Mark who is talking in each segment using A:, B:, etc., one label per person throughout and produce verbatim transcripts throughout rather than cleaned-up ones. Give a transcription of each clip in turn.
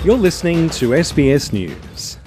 A: You're listening to S B S News.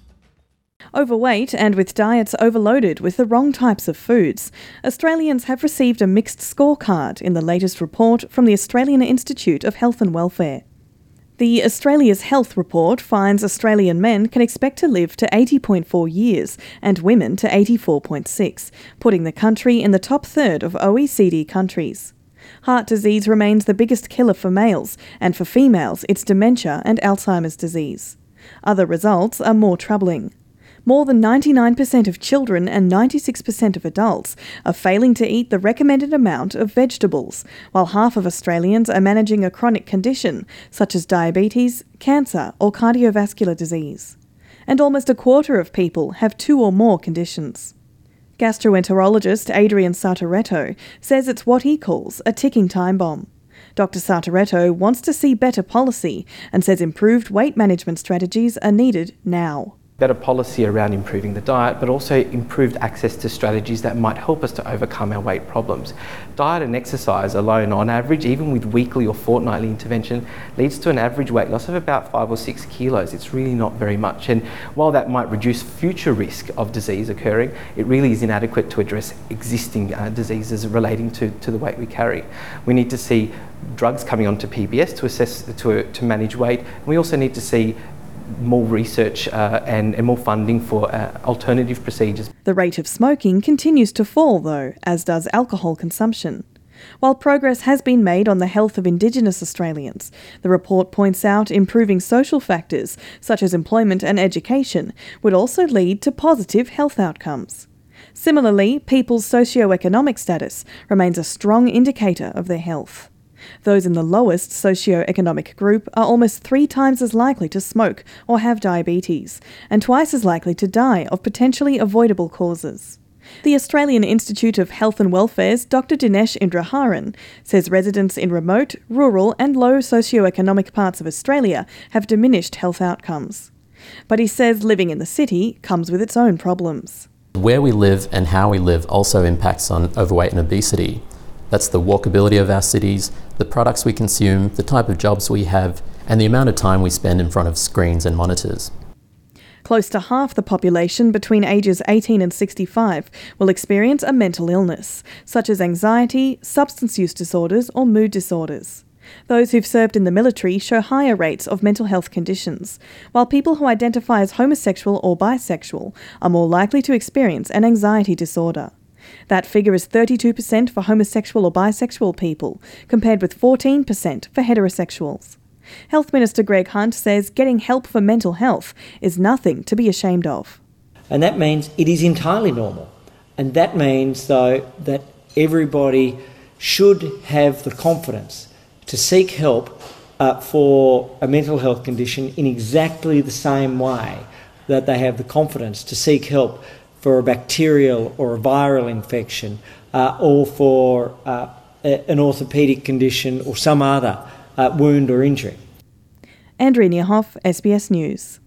B: Overweight and with diets overloaded with the wrong types of foods, Australians have received a mixed scorecard in the latest report from the Australian Institute of Health and Welfare. The Australia's Health Report finds Australian men can expect to live to eighty point four years and women to eighty-four point six, putting the country in the top third of O E C D countries. Heart disease remains the biggest killer for males, and for females it's dementia and Alzheimer's disease. Other results are more troubling. More than ninety-nine percent of children and ninety-six percent of adults are failing to eat the recommended amount of vegetables, while half of Australians are managing a chronic condition such as diabetes, cancer or cardiovascular disease. And almost a quarter of people have two or more conditions. Gastroenterologist Adrian Sartoretto says it's what he calls a ticking time bomb. Doctor Sartoretto wants to see better policy and says improved weight management strategies are needed now.
C: Better policy around improving the diet, but also improved access to strategies that might help us to overcome our weight problems. Diet and exercise alone, on average, even with weekly or fortnightly intervention, leads to an average weight loss of about five or six kilos. It's really not very much. And while that might reduce future risk of disease occurring, it really is inadequate to address existing uh, diseases relating to, to the weight we carry. We need to see drugs coming onto P B S to assess, to, to manage weight. And we also need to see more research uh, and, and more funding for uh, alternative procedures.
B: The rate of smoking continues to fall though, as does alcohol consumption. While progress has been made on the health of Indigenous Australians, the report points out improving social factors, such as employment and education, would also lead to positive health outcomes. Similarly, people's socio-economic status remains a strong indicator of their health. Those in the lowest socio-economic group are almost three times as likely to smoke or have diabetes, and twice as likely to die of potentially avoidable causes. The Australian Institute of Health and Welfare's Doctor Dinesh Indraharan says residents in remote, rural and low socio-economic parts of Australia have diminished health outcomes. But he says living in the city comes with its own problems.
D: Where we live and how we live also impacts on overweight and obesity. That's the walkability of our cities, the products we consume, the type of jobs we have, and the amount of time we spend in front of screens and monitors.
B: Close to half the population between ages eighteen and sixty-five will experience a mental illness, such as anxiety, substance use disorders or mood disorders. Those who've served in the military show higher rates of mental health conditions, while people who identify as homosexual or bisexual are more likely to experience an anxiety disorder. That figure is thirty-two percent for homosexual or bisexual people, compared with fourteen percent for heterosexuals. Health Minister Greg Hunt says getting help for mental health is nothing to be ashamed of.
E: And that means it is entirely normal. And that means, though, that everybody should have the confidence to seek help uh, for a mental health condition in exactly the same way that they have the confidence to seek help for a bacterial or a viral infection, uh, or for uh, an orthopaedic condition or some other uh, wound or injury.
B: Andrea Niehoff, S B S News.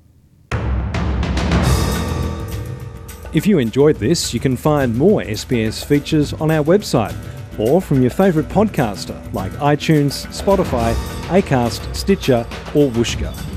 A: If you enjoyed this, you can find more S B S features on our website or from your favourite podcaster like iTunes, Spotify, Acast, Stitcher or Whooshkaa.